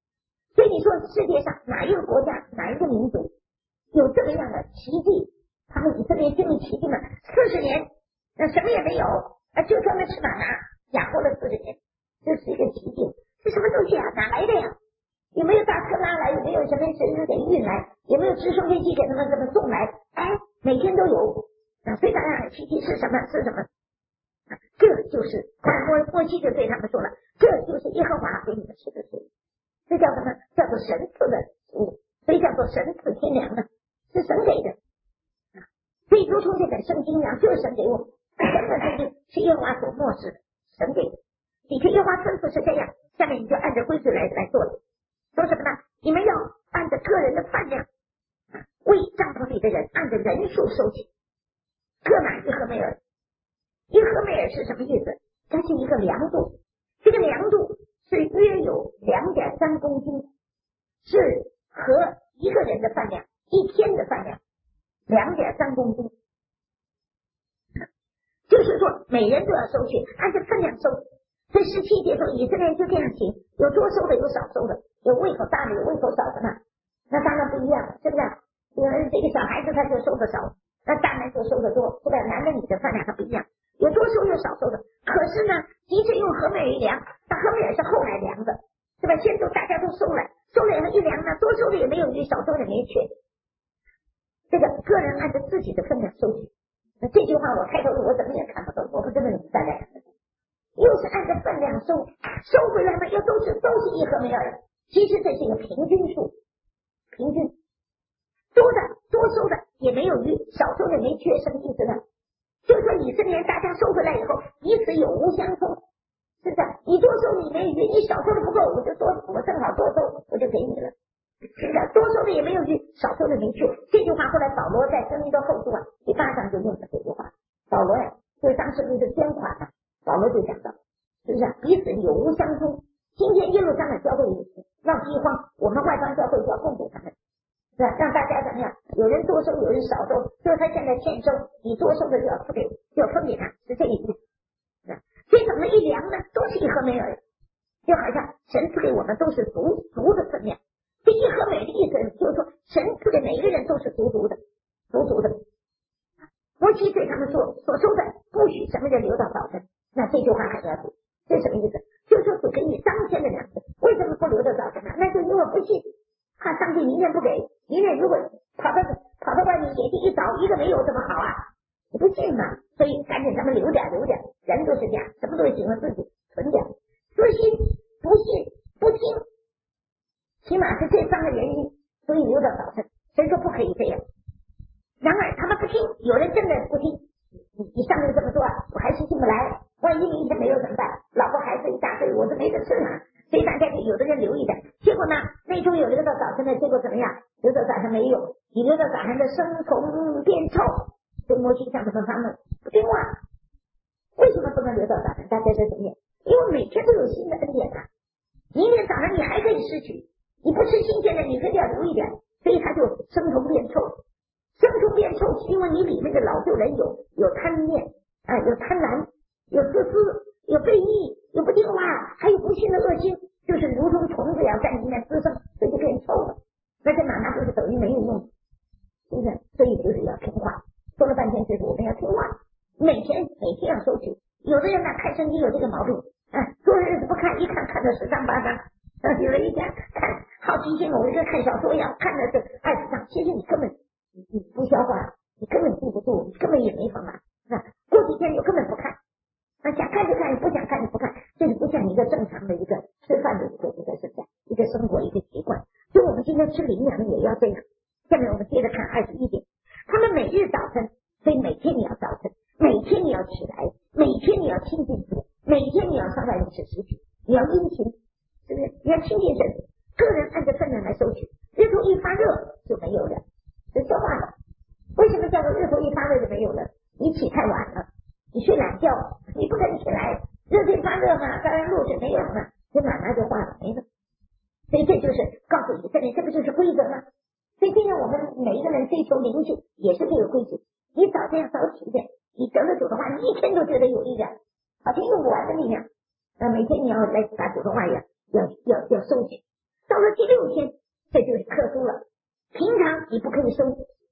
所以你说世界上哪一个国家哪一个民族有这么样的奇迹， 他们以色列经历奇迹嘛，40年那什么也没有，就专门吃玛拿养活了40年，这是一个奇迹。这什么东西啊？哪来的呀？有没有大车拉来？有没有什么人给运来？有没有直升飞机给他们这么送来？每天都有。所以大家很奇迹是什么？是什么？这就是摩西就对他们说了，这就是耶和华给你们吃的食物，这叫什么？叫做神赐的食物，所以叫做神赐天粮呢，是神给的。所以如同这本圣经一样，就是神给我们，神的圣经是耶和华所漠视的，神给的。你看耶和华吩咐是这样，下面你就按照规矩来做了。说什么呢？你们要按照个人的饭量，为帐篷里的人按照人数收取，各拿1赫梅尔。1赫梅尔是什么意思？它是一个量度，这个量度是约有 2.3 公斤，是和一个人的饭量，一天的饭量 2.3 公斤，就是说每人都要收取，按照分量收。这17节说以色列人就这样行，有多收的，有少收的，有胃口大的，有胃口少的呢，那当然不一样了，是不是？这个小孩子他就收的少，那大人就收的多，是不是？男的女的饭量还不一样，有多收有少收的。可是呢，即使用赫梅尔量，但赫梅尔是后来量的，是吧？先大家都收了以后一量呢，多收的也没有余，少收的没缺。这个个人按照自己的分量收取。那这句话我开头我怎么也看不懂，我不知道你们大家看得懂。又是按照分量收回来嘛，又都是1赫梅尔。其实这是一个平均数，平均多收的也没有余，少收的没缺，什么意思呢？就是说以色列人大家收回来以后，彼此有无相冲，是不是？你多收你没余，你少收的不够，我正好多收，我就给你了，是不是？多收的也没有余，少收的没缺。这句话后来保罗在哥林多后书第8章就用了这句话。保罗呀，就是当时不是捐款嘛，保罗就讲到，是不是？彼此有无相冲。今天耶路撒冷教会闹饥荒，我们外邦教会就要供给他们，是吧？让大家怎么样？有人多收，有人少收，就是他现在欠收，你多收的就要分给他，是这个意思。所以怎么一量呢？都是1赫梅尔，就好像神赐给我们都是足的分量。这1赫梅尔的意思就是说，神赐给每一个人都是足的。摩西对他们说，所收的不许什么人留到早晨。那这句话很要紧，这什么意思？就是说主给你当天的粮食，为什么不留到早晨呢？那就因为不信，怕上帝明天不给，明天如果跑到外面野地一找一个没有，怎么好啊？你不信嘛，所以赶紧咱们留点，人都是这样，什么都喜欢自己存点。不信不听，起码是这3个原因，所以留到早晨。谁说不可以这样？然而他们不听，有人真的不听，你上面这么做，我还是进不来，万一明天没有怎么办？老婆孩子一大堆，我就没得吃了。所以大家有的人留一点，结果呢，那周有留到早晨的，结果怎么样？留到早上没有，你留到早上的生虫变臭，所以摩西向他们不听话。为什么不能留到早上？大家在怎么样？因为每天都有新的恩典啊，明天早上你还可以失去，你不吃新鲜的，你非得要留一点，所以他就生虫变臭。生虫变臭是因为你里面的老旧人有贪念有贪婪，有自私，有悖逆，有不听话，还有不信的恶心，就是如同虫子要在里面滋生，所以就变臭了。那这哪就是等于没有用，是不是？所以就是要听话。说了半天就是我们要听话，每天要收取。有的人呢看圣经有这个毛病，做日子不看，一看到10章8章，有人一天看好奇心，我就看小说一样，看的是20章，其实你根本你不消化，你根本记不住，你根本也没方法。过几天你根本不看，想看就看，不想看就不看，这是不像一个正常的一个吃饭的一个是不是？一个生活一个习惯。就我们今天吃灵粮也要这样。下面我们接着看21节，他们每日早晨，所以每天你要早晨，每天你要起来，每天你要亲近主，每天你要上来吃食品，你要殷勤，是不是？你要亲近神，个人按照分量来收取，日头一发热就没有了。这说话了，为什么叫做日头一发热就没有了？你起太晚了，你睡懒觉，你不肯起来，热天发热嘛，当然露水没有了，这马上就化了没了。所以这就是告诉以色列，这不就是规则吗？所以今天我们每一个人追求灵性也是这个规矩，你早这样早起一点，你得了主的话，你一天都觉得有力量，好像用不完的力量。每天你要来把主的话要收取，到了第6天，这就是特殊了。平常你不可以收，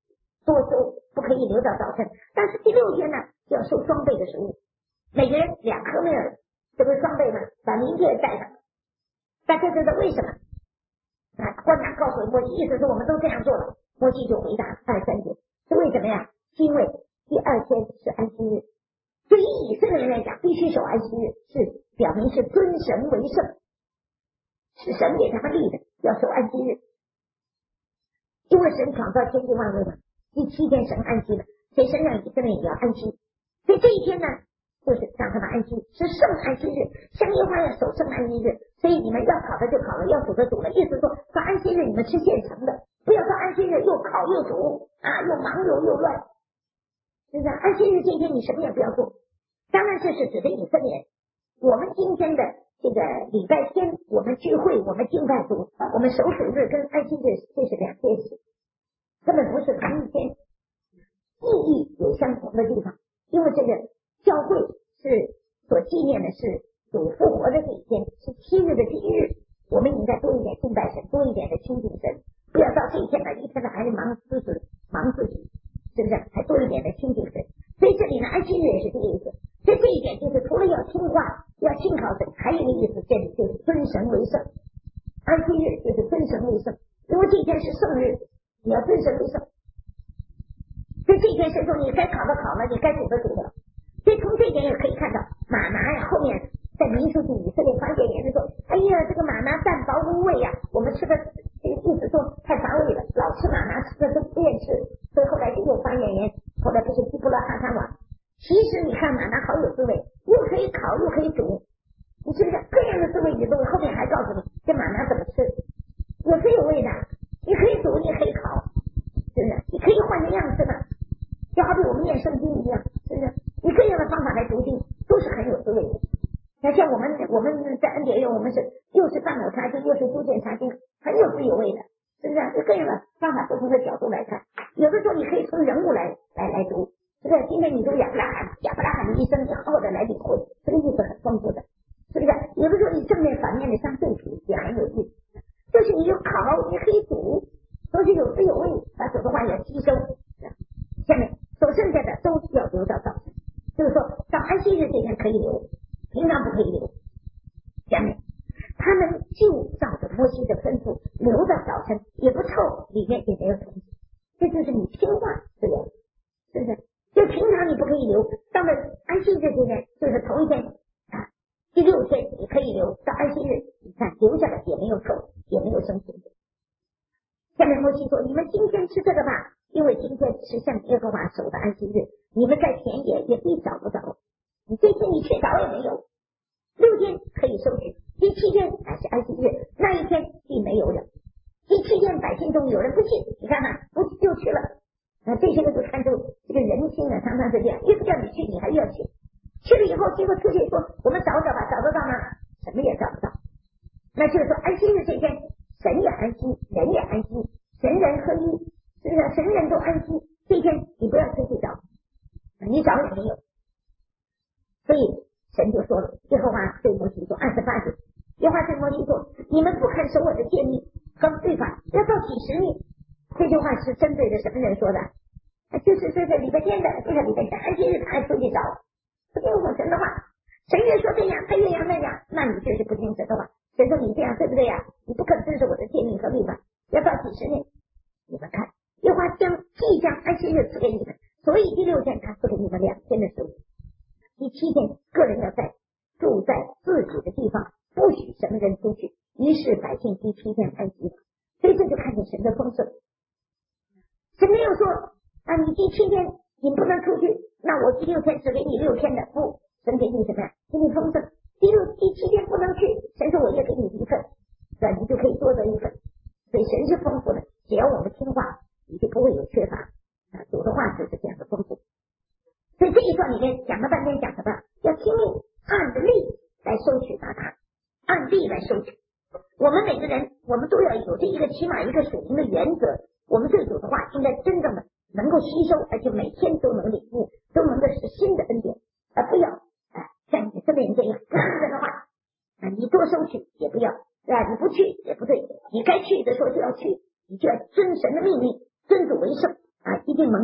多收，不可以留到早晨。但是第6天呢，就要收双倍的食物，每个人2颗麦尔，这不是双倍吗？把明天带上。大家知道为什么？官长告诉摩西，意思是我们都这样做了。摩西就回答23节，是为什么呀？因为第2天是安息日，对于以色列人来讲，必须守安息日，是表明是尊神为圣，是神给他们立的，要守安息日。因为神创造天地万物嘛，第7天神安息了，所以神让以色列也要安息。所以这一天呢，就是让他们安息，是圣安息日，像耶和华要守圣安息日，所以你们要烤的就烤了，要煮的煮了，意思说到安息日你们吃现成的，不要到安息日又烤又煮又忙又乱，是不是？安息日这一天你什么也不要做。当然这是指的以色列人，我们今天的这个礼拜天我们聚会，我们敬拜主，我们守主日跟安息日这是2件事，根本不是同一天，意义有相同的地方。因为这个教会是所纪念的是主复活的这一天，是7日的第1日，我们应该多一点敬拜神，多一点的亲近神，不要到这一天呢，一天呢还是忙自己，是不是？还多一点的亲近神。所以这里呢，安息日也是这个意思。所以这一点就是除了要听话，要信靠神，还有一个意思，这里就是尊神为圣。安息日就是尊神为圣，因为这一天是圣日，你要尊神为圣。所以这一天神说你该烤的烤了，你该煮的煮了。所以从这一点也可以看到，玛拿呀，后面在民数记以色列发言言的说，哎呀，这个玛拿淡薄无味呀，我们吃的这个意思说太乏味了，老吃玛拿吃的都不愿吃，所以后来就又发言言，后来不是基布拉哈山王。其实你看玛拿好有滋味，又可以烤又可以煮，你是不是各样的滋味你都后面还告诉你这玛拿怎么吃，有滋有味的，你可以煮也可以烤，是不是？你可以换成样吃的，就好比我们念圣经一样，是不是？你各样的方法来读经都是很有滋味的。那像我们在恩典院，我们是又是大抹茶经，又是猪腱茶经，很有滋有味的，是不是？就各样的方法不同的角度来看，有的时候你可以从人物来读。是不是？今天你读亚伯拉罕的一生，你好好的来领会，这个意思很丰富的，是不是？有的时候你正面反面的相对比也很有意思，就是你有烤，你可以煮，都是有滋有味，把主的话也吸收。下面所剩下的都要留到早晨，就是说到安息日这天可以留，平常不可以留。下面他们就照着摩西的吩咐留到早晨，也不臭，里面也没有虫子，这就是你听话是留，是不是？就平常你不可以留，到了安息日这天，就是头一天第6天你可以留，到安息日你看留下来也没有臭，也没有生虫子。下面摩西说，你们今天吃这个吧，因为今天是向耶和华守的安息日，你们在田野也必找不着，你这天你去找也没有，6天可以收取，第7天乃是安息日，那一天必没有人。第7天百姓中有人不信，你看看不信就去了。这些个就看出这个人心呢，常常是这样，一直叫你去，你还要去，去了以后，结果出去说我们找找吧，找得到吗？什么也找不到。那就是说安息日这天，神也安息，人也安息，神人合一，是不是？神人都安息，这天你不要出去找，你找也没有。所以神就说了，耶和华对摩西说28节，耶和华对摩西说，你们不肯守我的诫命和律法，要到几时呢？这句话是针对着什么人说的？就是这个礼拜天的，这个礼拜天安息日他还出去找，不听从神的话，神越说这样，他越要那样，那你就是不听神的话。神说你这样对不对呀？你不肯遵守我的诫命和律法，要到几时呢？你们看，耶和华即将安息日赐给你们，所以第6天他赐给你们2天的食物，第7天个人要住在自己的地方，不许什么人出去。于是百姓第7天安息，所以这就看见神的丰盛。神没有说你第7天你不能出去，那我第6天只给你6天的，不，神给你什么呀？给你丰盛。第7天不能去，神说我也给你1份，那你就可以多得1份。所以神是丰富的，只要我们听话，你就不会有缺乏。主的话就是这样的丰富。所以这一段里面讲了半天，讲什么？要听命按着例来收取拿它，按例来收取。我们每个人，我们都要有这一个起码一个属灵的原则。我们对主的话应该真正的能够吸收，而且每天都能领悟，都能够是新的恩典，而不要像以色列人这样这个话你多收取也不要，你不去也不对，你该去的时候就要去，你就要遵神的命令，遵主为圣一定蒙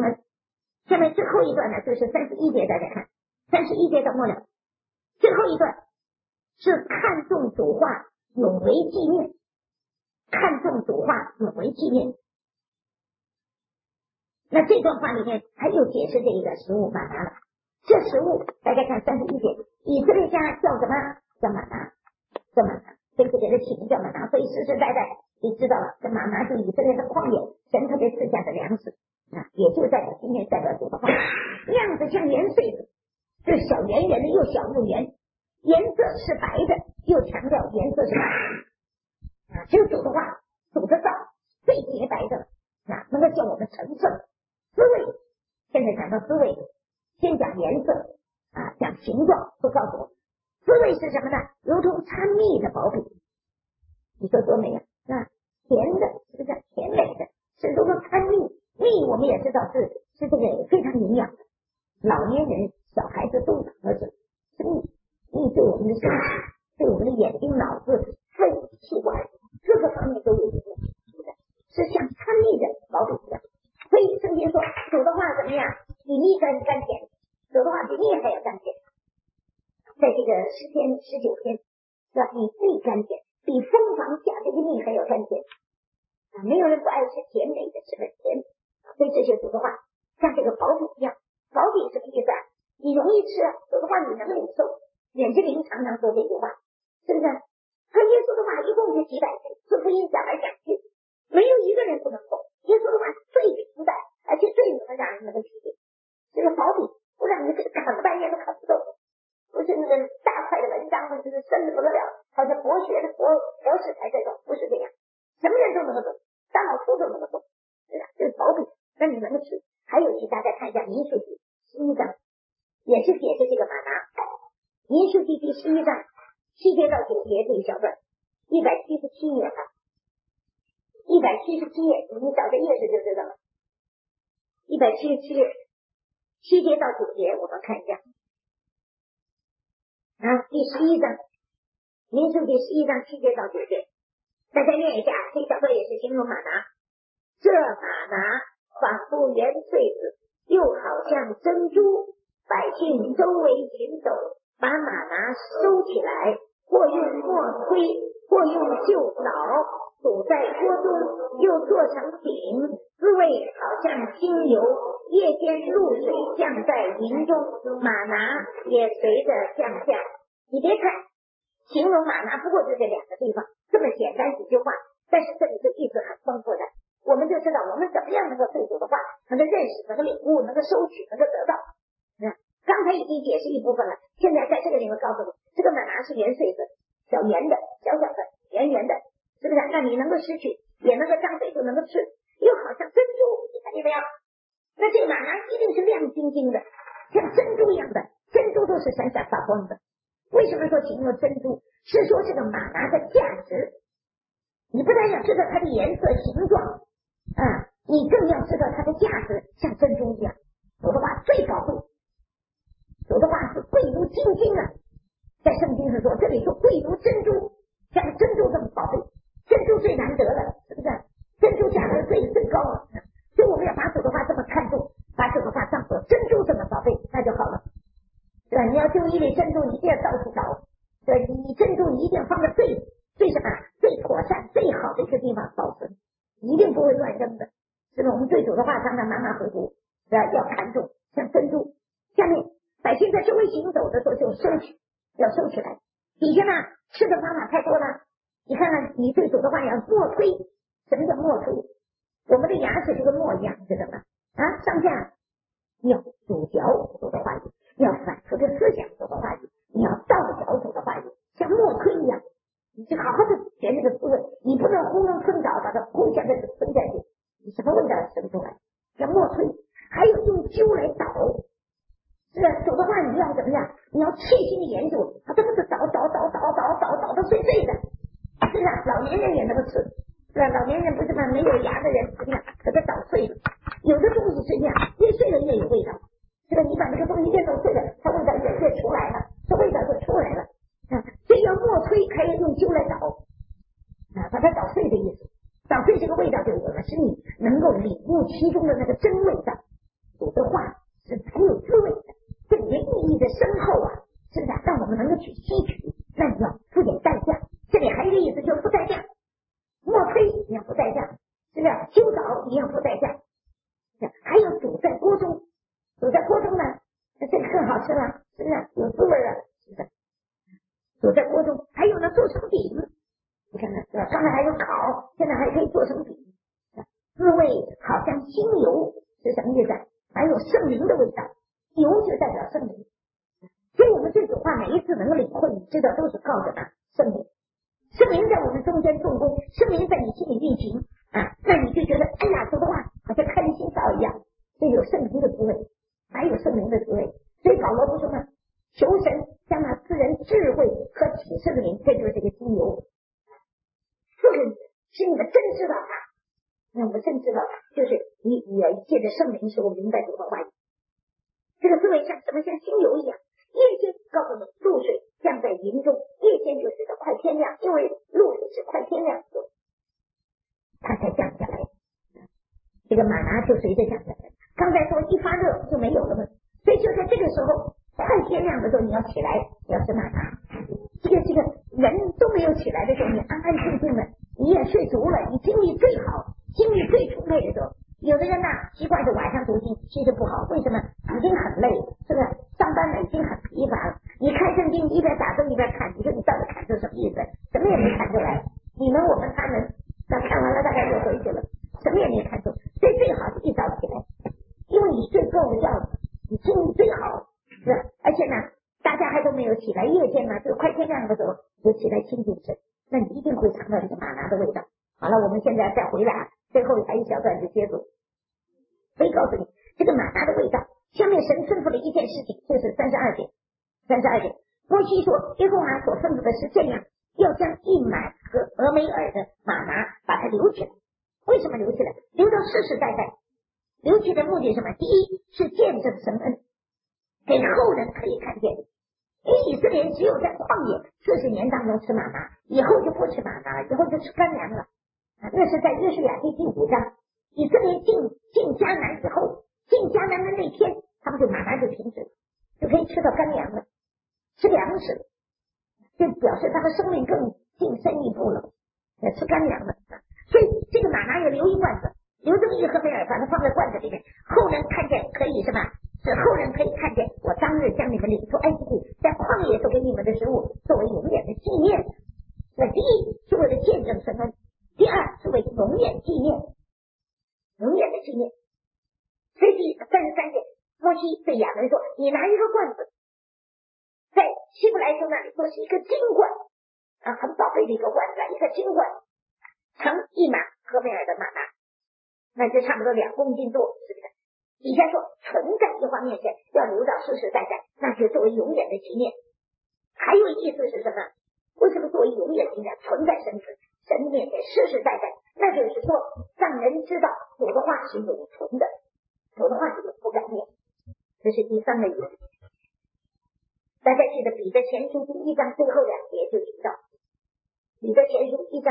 31节到末了，最后一段是看重主话，永为纪念。看重主话，永为纪念。那这段话里面还有解释这一个食物玛拿了。这食物大家看31节，以色列家叫什么？叫玛拿，叫玛拿，所以就给它起名叫玛拿。所以世世代代你知道了，这玛拿是以色列的旷野神特别赐下的粮食啊，也就代表今天代表主的话，样子像盐穗子，是小圆圆的，又小又圆，颜色是白的，又强调颜色是白的啊，只有主的话，主的道最洁白的啊，能够叫我们成圣。滋味，现在讲到滋味，先讲颜色啊，讲形状，都告诉我们滋味是什么呢？如同掺蜜的薄饼，你说多美啊！啊，甜的，是不是甜美的？是如同掺蜜，蜜我们也知道是这个非常营养的，老年人、小孩子都合适。是蜜，蜜对我们的身体、对我们的眼睛、脑子、肺、气管各个方面都有营养，是像掺蜜的薄饼一样。所以圣经说主的话怎么样？比蜜甘甜，主的话比蜜还要甘甜。在这个诗篇19篇是吧？比蜜甘甜，比蜂房下这个蜜还要甘甜啊！没有人不爱吃甜美的，吃很甜。所以这些主的话像这个薄饼一样。薄饼什么意思啊？你容易吃啊，主的话你能领受。远志玲常常说这句话，是不是？和耶稣的话一共是几百句，是福音讲来讲去，没有一个人不能懂。耶稣的话最平淡，而且最能让人能够理解。这个薄饼不让你啃半夜都啃不懂，不是那个大块的文章，就是深的不得了，好像博学的博士才这种，不是这样，什么人都能够懂，大老粗都能够懂，对吧？这是薄饼，让你能够吃。还有一大家看一下民数记11章，也是解释这个玛拿。民数记第11章7节到9节这一小段，177页啊，177页，你找这页式就知道了。177页7节到9节，我们看一下啊，第11章，民数记11章7节到9节，大家念一下，这小段也是形容玛拿。这玛拿仿佛圆穗子，又好像珍珠，百姓周围行走，把玛拿收起来，或用磨推，或用旧枣煮在锅中，又做成饼，滋味好像精油。夜间露水降在云中，玛拿也随着降下。你别看形容玛拿不过就这两个地方，这么简单几句话，但是这里的意思很丰富的。我们就知道我们怎么样能够对主的话能够认识，能够领悟，能够收取，能够得到。刚才已经解释一部分了，现在在这个里面告诉你，这个玛拿是圆穗子，小圆的，小小的，圆圆的，是不是？那你能够拾取，也能够张嘴就能够吃，又好像珍珠，你看见没有？那这个玛拿一定是亮晶晶的，像珍珠一样的，珍珠都是闪闪发光的。为什么说形容珍珠？是说这个玛拿的价值，你不但要知道它的颜色形状啊，你更要知道它的价值，像珍珠一样。主的话最宝贵，主的话是贵如金晶啊，在圣经上说，这里说贵如珍珠，像珍珠这么宝贝，珍珠最难得了，是不是？珍珠价格最高了，所以我们要把主的话这么看重，把主的话当作珍珠这么宝贝，那就好了，对吧？你要就一粒珍珠，你一定要到处找，对，你珍珠你一定要放在最什么最妥善最好的一个地方保存，一定不会乱扔的。是吧？我们对主的话常常马马虎虎，要看重，像珍珠。下面百姓在周围行走的时候就收取，要收起来。底下呢吃的方法太多了，你看看你对主的话要磨推。什么叫磨推？我们的牙齿就跟磨一样，知道吗？啊，上下要咀嚼主的话语，要反复的思想主的话语，你要倒嚼主的话语，像磨推一样，你就好好的学那个滋味，你不能囫囵吞枣把它呼下去吞下去，你什么味道也吃不出来，叫磨推。还有用灸来捣，是主的话你要怎么样？你要细心的研究，它都不是捣到碎碎的，是不是？老年人也能够吃，是吧？老年人不是吗？没有牙的人怎么样？可它捣碎了，有的东西是这样，越碎了越有味道，是吧？你把那个东西越弄碎了，它味道越出来了，这味道就出来了啊！所以要磨推，还要用灸来捣啊，把它捣碎的意思。捣碎这个味道就有了，使你能够领悟其中的那个真味道。主的话是很有滋味的，正味。 意义的深厚啊，是不是？让我们能够去吸取，那你要付点代价。这里还有一个意思，就是付代价。墨推你要付代价，是不是？修稿你要付代价。还有煮在锅中，煮在锅中呢，这个更好吃了，是不是？有滋味了，是不是？煮在锅中，还有呢，做成饼。你看看，是吧？刚才还有烤，现在还可以做成饼，滋味好像新油，是什么意思？还有圣灵的味道，油就代表圣灵。所以我们这句话每一次能够领会，你知道都是靠着呢圣灵。圣灵在我们中间做工，圣灵在你心里运行啊，那你就觉得哎呀，说的话好像开心笑一样，这有圣灵的滋味，还有圣灵的滋味。所以保罗不说吗？求神将那赐人智慧和启示的灵，这就是这个精油。这个是你们真知道它，那我们真知道它，就是你借着圣灵使我明白主的话语。这个滋味像什么？像精油一样。夜间告诉你，露水降在云中，夜间就是的快天亮，因为露水是快天亮的时候，它才降下来。这个玛拿就随着降下来。刚才说一发热就没有了嘛，所以就在这个时候，快天亮的时候你要起来，要吃玛拿。这个人都没有起来的时候，你安安静静的，你也睡足了，你精力最好，精力最充沛的时候。有的人呢习惯是晚上读经，其实不好，为什么？已经很累，是不是？上班了已经很疲乏了，你看圣经一边打坐一边看，你说你到底看出什么意思？什么也没看出来。你们我们他们，那看完了大概就回去了，什么也没看出。所以最好是一早起来，因为你睡够了觉，你精力最好，是吧？而且呢，大家还都没有起来，夜间呢就快天亮的时候就起来亲近神，那你一定会尝到这个玛拿的味道。好了，我们现在再回来，最后还有一小段子接住。所以告诉你，这个玛拿的味道，下面神吩咐了一件事情，就是32节。摩西说，耶和华所吩咐的是这样，要将一满和俄梅尔的玛拿把它留起来。为什么留起来？留到世世代代。留起的目的是什么？第一是见证神恩，给后人可以看见。因为以色列人只有在旷野40年当中吃玛拿，以后就不吃玛拿了，以后就吃干粮了。那是在约书亚记第5章，以色列进迦南之后，进迦南的那天，他们就玛拿就停止了，就可以吃到干粮了，吃粮食，就表示他的生命更进深一步了，吃干粮了。所以这个玛拿也留一罐子，留这么一盒梅尔，把它放在罐子里面，后人看见可以什么？是后人可以看见我当日将你们领出埃及地，在旷野所给你们的食物，作为永远的纪念。那第一是为了见证神恩，第二是为永远纪念，永远的纪念。所以第33节，摩西对亚伦说：“你拿一个罐子，在希伯来书那里说是一个金罐啊，很宝贝的一个罐子，一个金罐，盛一满何梅尔的玛拿，那就差不多2公斤多，是不是？底下说存在耶和华面前，要留到世世代代，那就作为永远的纪念。还有意思是什么？为什么作为永远的纪念？存在神面前世世代代，那就是说让人知道主的话是永存的，主的话是永不改变。这是第3个意思。大家记得彼得前书第1章最后2节就提到，彼得前书1章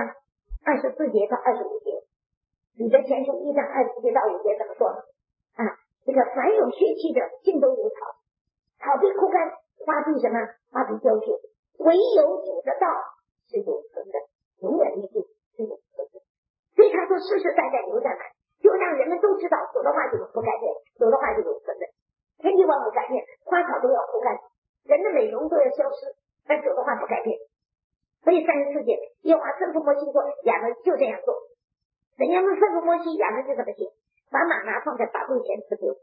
24节到25节，彼得前书1章24节到5节怎么说？这个凡有血气的尽都如草，草必枯干，花必什么？花必凋谢，唯有主的道是永存的，永远的地是永存的。所以他说世世代代留下来，就让人们都知道主的话是永不改变，主的话是永存的。天地万物改变，花草都要枯干，人的美容都要消失，但主的话不改变。所以34节，耶和华吩咐摩西说，亚伦就这样做。怎样吩咐摩西，亚伦就这么行，把玛拿放在法柜前持久，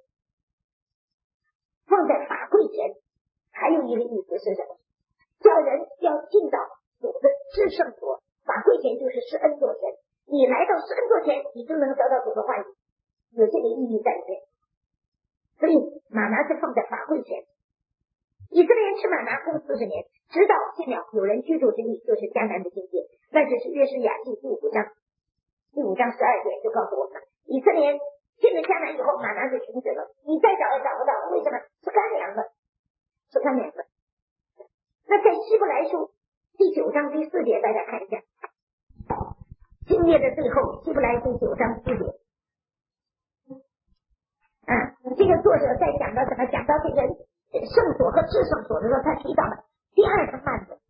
放在法柜前。还有一个意思是什么？叫人要进到主的至圣所，法柜前就是施恩座前，你来到施恩座前，你就能得到主的话语，有这个意义在里面。所以玛拿是放在法柜前。以色列人吃玛拿共40年，直到进了有人居住之地，就是迦南的境界。那就是约书亚记第5章12节就告诉我们，以色列人进了迦南以后，玛拿就停止了，你再找也找不到，为什么？是干粮的，是干粮的。那在希伯来书第9章第4节，大家看一下，经页的最后，希伯来书9章4节。这个作者在讲到什么？讲到这个圣所和至圣所的时候，他提到了第二层幔子。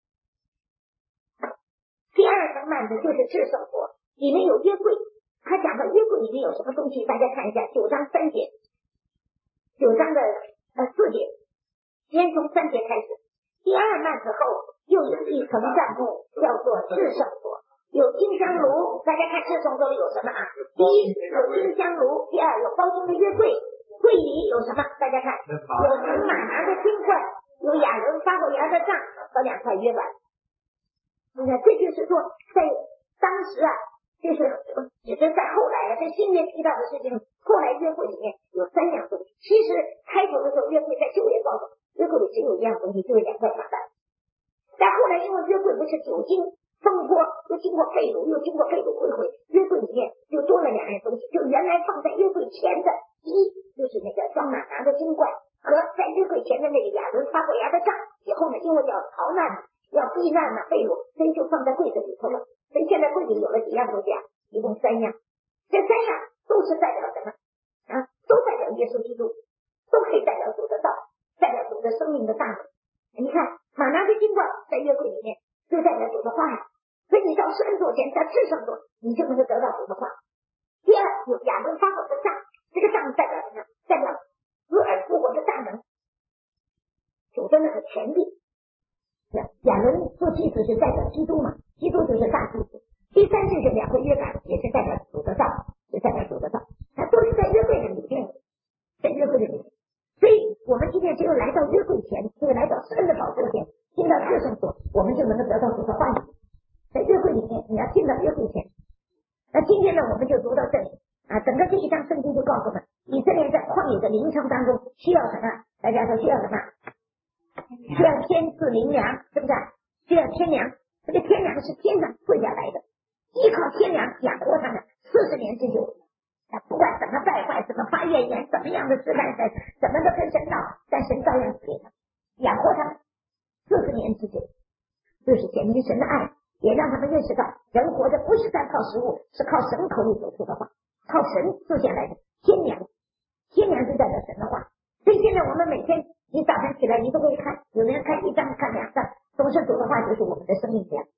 第二层幔子就是至圣所，里面有约柜。他讲的约柜里面有什么东西？大家看一下9章3节，9章的4节，先从3节开始。第二幔子后又有一层帐幕，叫做至圣所，有金香炉。大家看至圣所里有什么啊？第一有金香炉，第二有包金的约柜，柜里有什么？大家看，有盛玛拿的金罐，有亚伦发过芽的杖和2块约板。这就是说，在当时啊，就是只是在后来这新约提到的事情，后来约柜里面有3样东西。其实开头的时候约柜在旧约报道，约柜里只有1样东西，就是2块法板。但后来因为约柜不是久经风波，又经过被掳，又经过被掳归回，约柜里面就多了2样东西，就原来放在约柜前的，第一就是那个装玛拿的金罐，和在约柜前的那个亚伦发过芽的杖。以后呢，因为要逃难，要避难呢，被掳，所以就放在柜子里头了。所以现在柜里有了几样东西啊？一共3样。这3样都是代表什么啊？都代表耶稣基督，都可以代表主的道，代表主的生命的大能。你看玛拿的金冠在约柜里面就代表主的话语，所以你到圣所前，到至圣所，你就能够得到主的话。第二有亚伦发火的杖，这个杖代表什么？代表死而复活的大能，主的那个权力。亚伦做祭司是代表基督嘛，基督就是大祭司。第三就是2块约板，也是代表主的道，是代表主的道，它都是在约柜的里面，在约柜的里面。所以我们今天只有来到约柜前，只有来到神的宝座前，进到至圣所，我们就能够得到主的话语。在约柜里面，你要进到约柜前。那今天呢，我们就读到这里啊。整个这一章圣经就告诉我们，以色列在旷野的灵程当中需要什么？大家说需要什么？需要天赐灵粮，是不是？需要天粮，这个天粮是天上赐下来的，依靠天粮养活他们40年之久。不管怎么败坏，怎么发怨言，怎么样的试探神，怎么的跟神闹，但神照样给他养活他们40年之久。这是显明神的爱，也让他们认识到人活着不是单靠食物，是靠神口里所说的话，靠神赐下来的天粮。天粮是代表神的话。所以现在我们每天你早上起来你都会看，有人看1章看2章，总是主的话就是我们的生命粮。